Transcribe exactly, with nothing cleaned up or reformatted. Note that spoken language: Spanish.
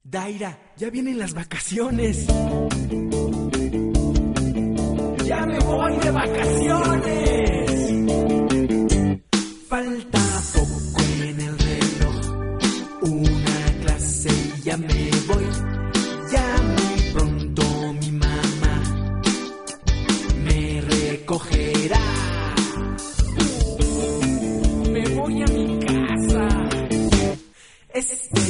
Daira, ya vienen las vacaciones. ¡Ya me voy de vacaciones! Falta poco en el reloj, una clase y ya me voy. Ya muy pronto mi mamá me recogerá. Me voy a mi casa. Es